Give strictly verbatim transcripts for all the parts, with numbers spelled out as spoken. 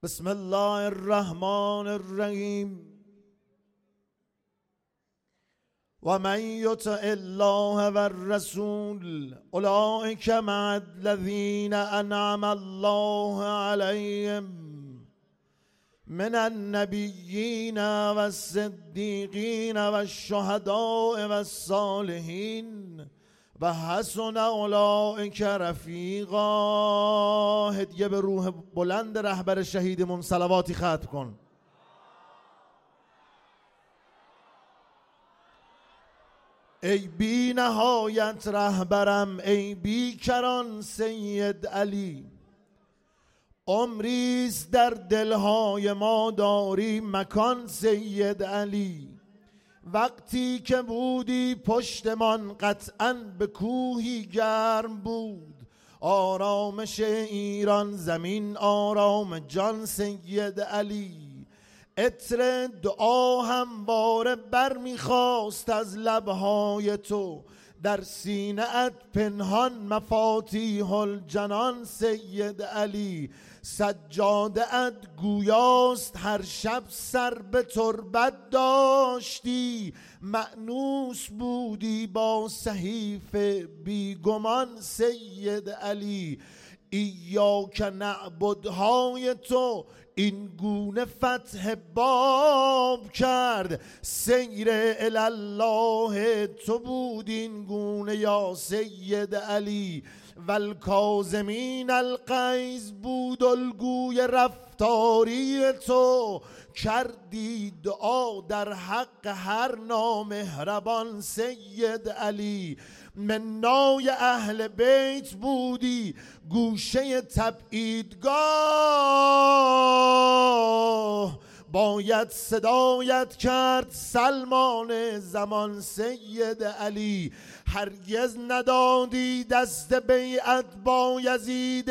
بسم الله الرحمن الرحیم. و من یطع الله و الرسول اولئک مع الذین انعم الله علیهم من النبیین و الصدیقین و الشهداء و الصالحین و حسن اولئک رفیقا. هدیه به روح بلند رهبر شهیدمون صلواتی ختم کن. ای بی نهایت رهبرم، ای بی کران سید علی، عمریست در دلهای ما داری مکان سید علی. وقتی که بودی پشتمان قطعاً به کوهی گرم بود، آرامش ایران زمین آرام جان سید علی. عطر دعا همواره بر میخواست از لبهای تو، در سینه ات پنهان مفاتیح الجنان سید علی. سجاده ات گویاست هر شب سر به تربت داشتی، مأنوس بودی با صحیف بیگمان سید علی. ایاک نعبدهای تو این گونه فتح باب کرد، سیر الله تو بود این گونه یا سید علی. والکاظمین الغیظ بود الگوی رفتاری تو، کردی دعا در حق هر نامهربان سید علی. منای اهل بیت بودی گوشه تبعیدگاه، باید صدایت کرد سلمان زمان سید علی. هرگز ندادی دست بیعت با یزید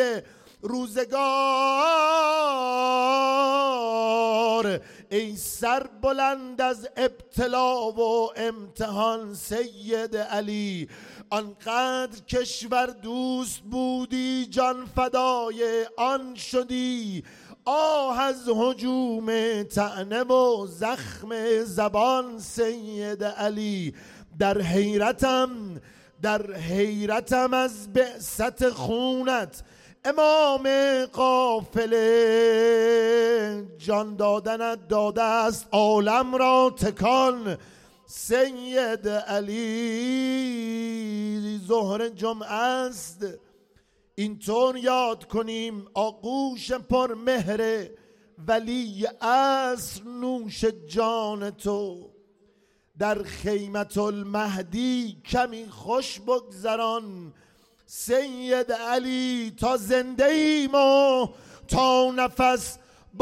روزگار، ای سر بلند از ابتلا و امتحان سید علی. آنقدر کشور دوست بودی جان فدای آن شدی، آه از هجوم طعنه و زخم زبان سید علی. در حیرتم در حیرتم از بعثت خونت امام قافله، جان دادنت داده است عالم را تکان سید علی. ظهر جمعه است اینطور یاد کنیم آغوش پر مهر ولی عصر نوش جان تو. در خیمت المهدی کمی خوش بگذران سید علی، تا زنده ایم و تا نفس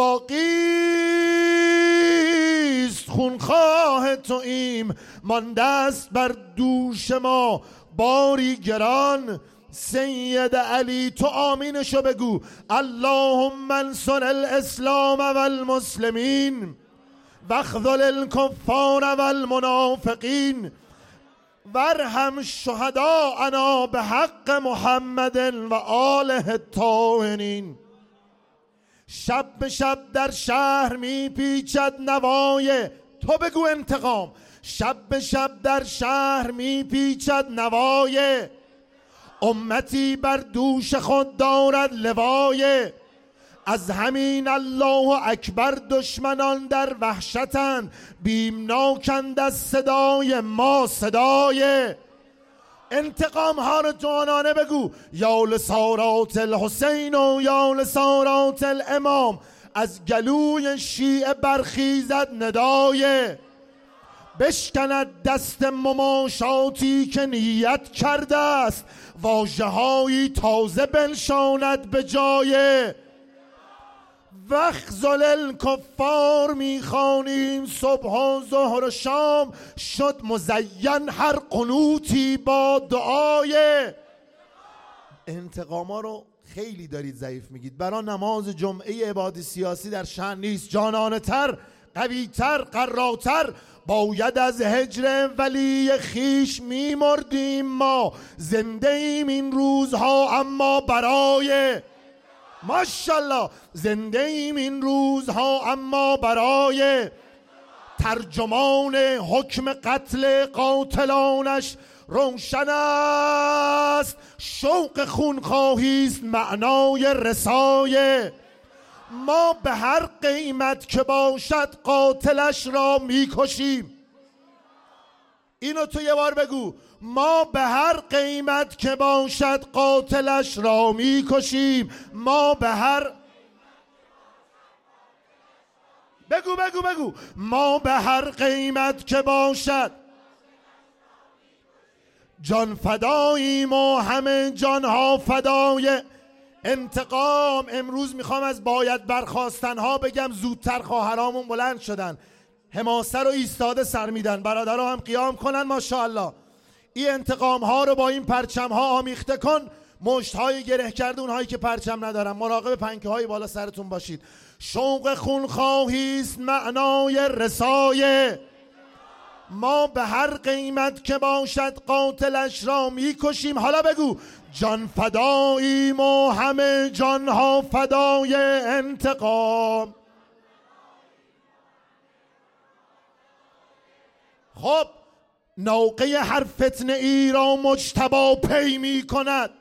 باقیست خونخواه تو ایم، مانده است بر دوش ما باری گران سید علی. تو آمینشو بگو. اللهم انصر الاسلام والمسلمین واخذل الکفار والمنافقین وارحم شهداءنا به حق محمد و آله الطاهرین. شب به شب در شهر میپیچد نوای تو بگو انتقام، شب به شب در شهر میپیچد نوای امتی بر دوش خود دارد لوای. از همین الله اکبر دشمنان در وحشتند، بیمناکند از صدای ما صدای انتقام ها رو جانانه بگو. یا لسارات الحسین و یا لسارات الامام، از گلوی شیعه برخیزد ندای. بشکند دست مماشاتی که نیت کرده است، واژه هایی تازه بنشاند به جای. واخذل الکفار میخوانیم صبح و ظهر و شام، شد مزین هر قنوتی با دعای. انتقاما رو خیلی دارید ضعیف میگید. برای نماز جمعه عبادی سیاسی در شأن نیست. جانانه تر، قوی تر، قراتر باید از هجر ولی خیش میمردیم ما. زنده ایم این روزها اما برای ماشاءالله. زنده ایم این روزها اما برای ترجمان حکم قتل قاتلانش روشن است. شوق خونخواهی است معنای رسایه. ما به هر قیمت که باشد قاتلش را میکشیم. اینو تو یه بار بگو. ما به هر قیمت که باشد قاتلش را میکشیم. ما به هر بگو بگو بگو ما به هر قیمت که باشد جان فداییم و همه جانها فدای انتقام. امروز میخوام از باید برخواستنها بگم زودتر خواهرامون بلند شدن، حماسه رو ایستاده سر میدن، برادرها هم قیام کنن. ماشاءالله. این انتقام ها رو با این پرچم ها آمیخته کن. مشت های گره کرده اونهایی که پرچم ندارن، مراقب پنکه های بالا سرتون باشید. شوق خونخواهی است معنای رسایه. ما به هر قیمت که باشد قاتلش را میکشیم. حالا بگو جان فداییم و همه جانها فدای انتقام. خب ناقه هر فتنه ای را مجتبی پی می کند.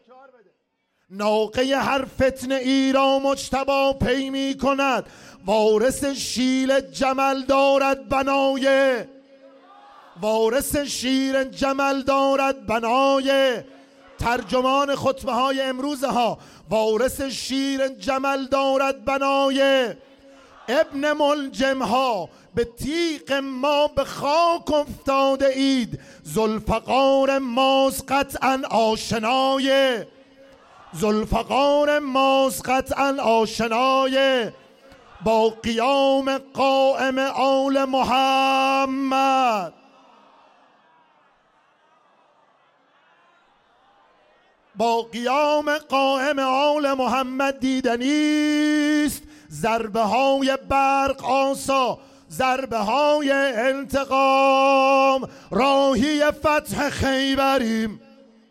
ناقه هر فتنه ای را مجتبی پی می کند. وارث شیر جمل دارد بنای. وارث شیر جمل دارد بنای. ترجمان خطبه های امروز ها. وارث شیر جمل دارد بنای. ابن ملجم ها به تیغ ما به خاک افتاده اید. ذوالفقار ماست قطعا آشنای. ذوالفقار ماست قطعا آشنای. با قیام قائم آل محمد. با قیام قائم آل محمد دیدنیست ضربه های برق آسا، ضربه های انتقام. راهی فتح خیبریم.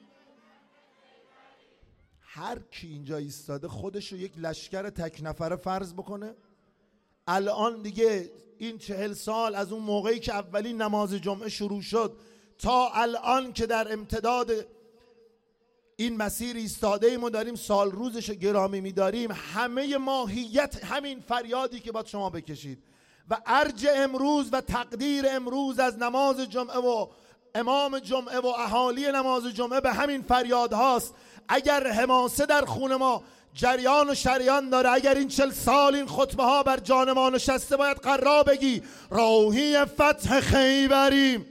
هر کی اینجا ایستاده خودشو یک لشکر تک نفره فرض بکنه. الان دیگه این چهل سال از اون موقعی که اولین نماز جمعه شروع شد تا الان که در امتداد این مسیر ایستاده ایم و داریم سال روزش گرامی می‌داریم، همه ماهیت همین فریادی که باید شما بکشید و ارج امروز و تقدیر امروز از نماز جمعه و امام جمعه و اهالی نماز جمعه به همین فریاد هاست. اگر حماسه در خون ما جریان و شریان داره، اگر این چل سال این خطبه ها بر جان ما نشسته، باید قرار بگی راهی فتح خیبریم.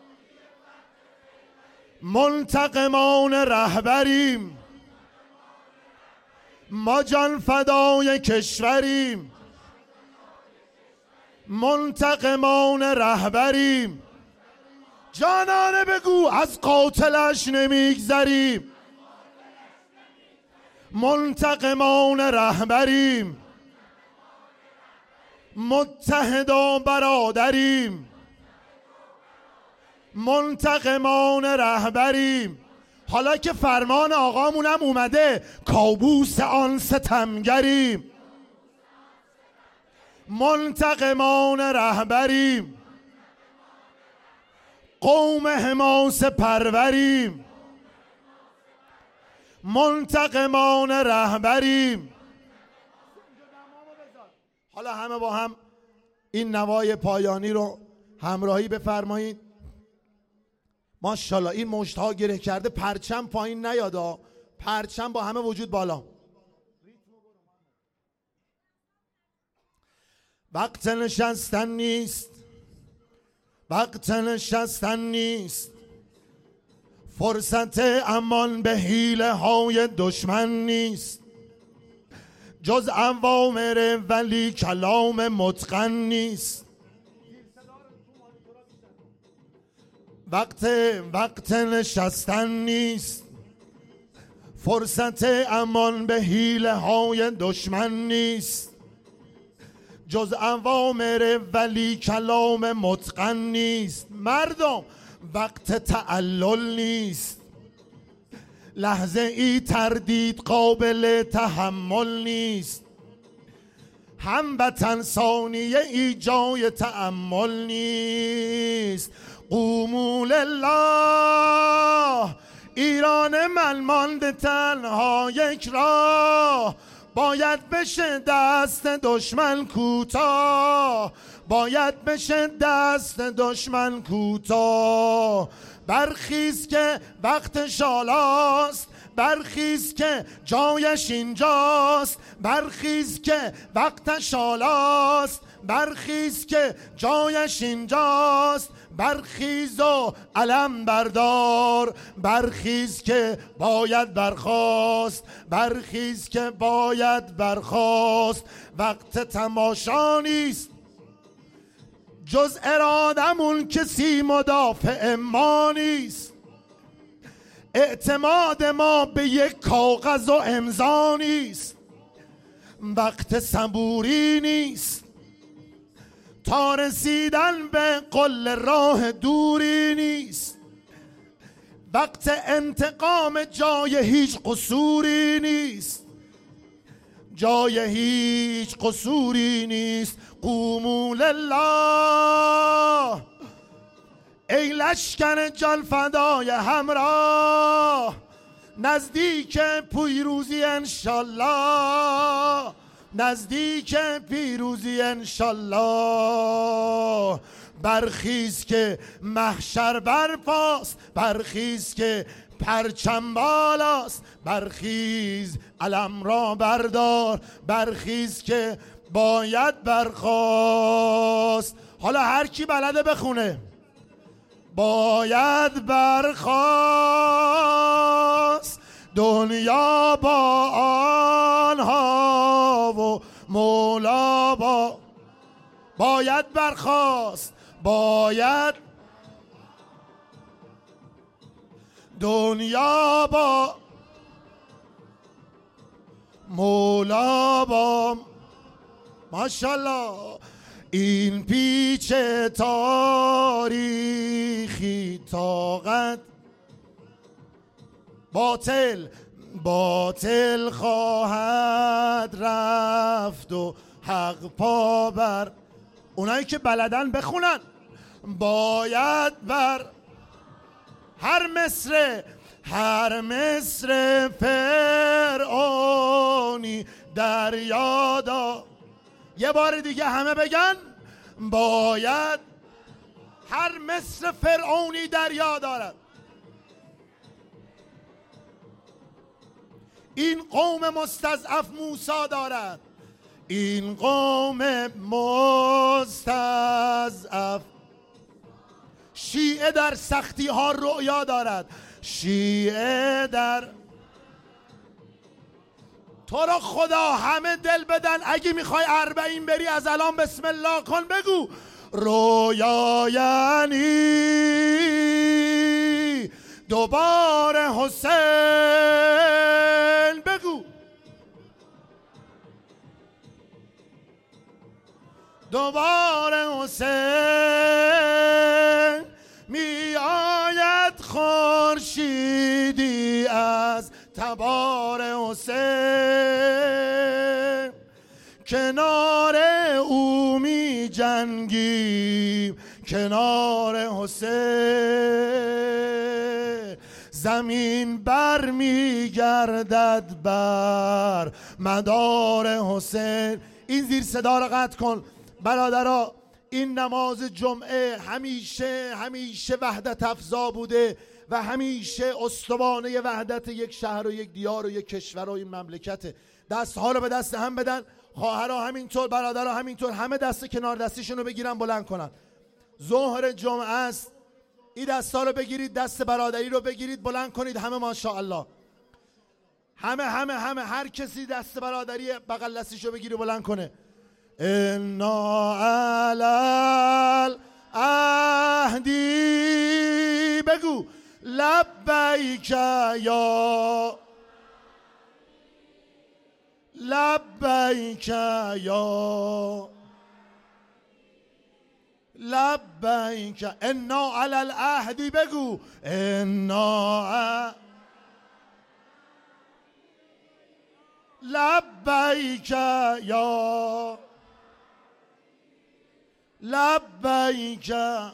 منتقمان رهبریم. ما جان فدای کشوریم. منتقمان رهبریم. جانانه بگو از قاتلش نمیگذریم. منتقمان رهبریم. متحد و برادریم. منتقمان رهبریم. حالا که فرمان آقامونم اومده، کابوس آن ستمگریم. منتقمان رهبریم. قوم حماسه پروریم. منتقمان رهبریم. حالا همه با هم این نوای پایانی رو همراهی بفرمایید. ماشاءالله این مشت ها گره کرده، پرچم پایین نیادا، پرچم با همه وجود بالا. وقت نشستن نیست، وقت نشستن نیست، فرصت امان به حیله های دشمن نیست. جز اوامر ولی کلام متقن نیست. وقت وقت نشستن نیست، فرصت امان به حیله های دشمن نیست. جز اوامر ولی کلام متقن نیست. مردم وقت تعلل نیست، لحظه ای تردید قابل تحمل نیست، هموطن ثانیه ای جای تأمل نیست. قوموا لله، ایران من مانده تنها یک راه، باید بشه دست دشمن کوتاه، باید بشه دست دشمن کوتاه. برخیز که وقت شالاست، برخیز که جایش اینجاست، برخیز که وقت شالاست، برخیز که جایش اینجاست. برخیز و علم بردار، برخیز که باید برخاست، برخیز که باید برخاست. وقت تماشا نیست جز ارادمون، کسی مدافع ما نیست. اعتماد ما به یک کاغذ و امضا نیست. وقت صبوری نیست تا رسیدن به قله راه دوری نیست. وقت انتقام جای هیچ قصوری نیست، جای هیچ قصوری نیست. قوموا لله، ای لشکر جان فدای همراه، نزدیک پیروزی انشالله، نزدیک پیروزی انشالله. برخیز که محشر برپاست، برخیز که پرچم بالاست، برخیز علم را بردار، برخیز که باید برخاست. حالا هر کی بلده بخونه. باید برخاست دنیا با آنها و مولا با، باید برخاست، باید دنیا با مولا با. ماشاءالله. این پیچ تاریخی طاقت باطل باطل خواهد رفت و حق پا بر. اونایی که بلدن بخونن. باید بر هر مصر هر مصر فرعونی در یادا. یه بار دیگه همه بگن باید هر مصر فرعونی دریا دارد. این قوم مستضعف موسی دارد، این قوم مستضعف شیعه در سختی ها رؤیا دارد، شیعه در. تو را خدا همه دل بدن، اگه میخوای اربعین بری از الان بسم الله کن، بگو رویا یعنی دوباره حسین، بگو دوباره حسین می آید خورشیدی از تبار حسین، کنار او می جنگیم کنار حسین. زمین بر می گردد بر مدار حسین. این زیر صدا رو قطع کن برادرها. این نماز جمعه همیشه همیشه وحدت افزا بوده و همیشه استوانه وحدت یک شهر و یک دیار و یک کشور و این مملکته. دست ها رو به دست هم بدن، خواهرها همینطور، برادرها همینطور، همه دست کنار دستیشون رو بگیرن بلند کنن. ظهر جمعه است، این دست ها رو بگیرید، دست برادری رو بگیرید بلند کنید، همه ماشاءالله، همه همه همه هر کسی دست برادری بغل دستیش رو بگیره بلند کنه. انا علل عهدی، بگو لبیک یا لبیک یا لبیک. انا علی العهدی، بگو انا لبیک یا لبیک.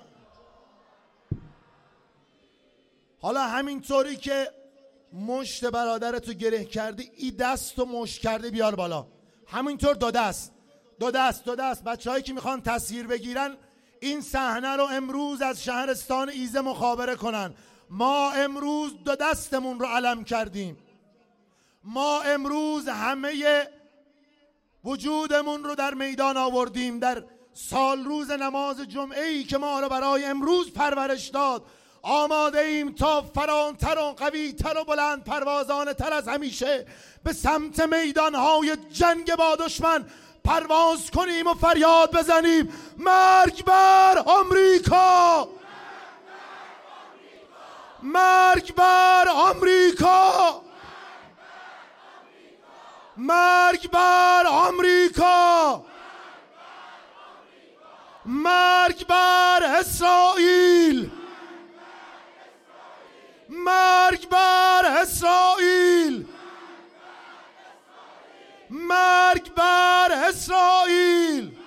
حالا همینطوری که مشت برادرتو گره کردی، ای دست و مشت کرده بیار بالا. همینطور دو دست دو دست دو دست. بچه هایی که میخوان تصویر بگیرن این صحنه رو امروز از شهرستان ایزه مخابره کنن. ما امروز دو دستمون رو علم کردیم. ما امروز همه وجودمون رو در میدان آوردیم. در سال روز نماز جمعه ای که ما رو برای امروز پرورش داد آماده ایم تا فرانتر و قویتر و بلند پروازانه تر از همیشه به سمت میدانهای جنگ با دشمن پرواز کنیم و فریاد بزنیم مرگ بر آمریکا، مرگ بر آمریکا، مرگ بر آمریکا، مرگ بر اسرائیل، مرگ بر اسرائیل، مرگ بر اسرائیل.